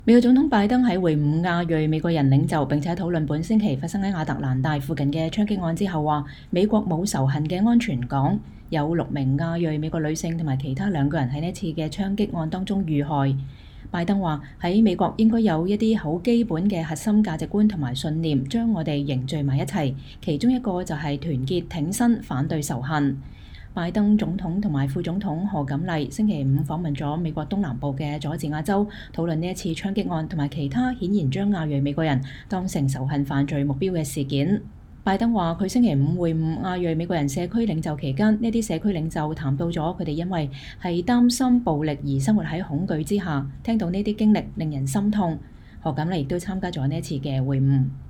美國總統拜登喺會晤亞裔美國人領袖，並且討論本星期發生喺亞特蘭大附近嘅槍擊案之後，話美國冇仇恨嘅安全港，有6名亞裔美國女性同埋其他2個人喺呢次嘅槍擊案當中遇害。拜登話喺美國應該有一啲好基本嘅核心價值觀同埋信念，將我哋凝聚埋一齊，其中一個就係團結挺身反對仇恨。拜登總統同埋副總統賀錦麗星期五訪問咗美國東南部嘅佐治亞州，討論呢一次槍擊案同埋其他顯然將亞裔美國人當成仇恨犯罪目標嘅事件。拜登話佢星期五會晤亞裔美國人社區領袖期間，呢啲社區領袖談到咗佢哋因為係擔心暴力而生活喺恐懼之下，聽到呢啲經歷令人心痛。賀錦麗亦都參加咗呢一次嘅會晤。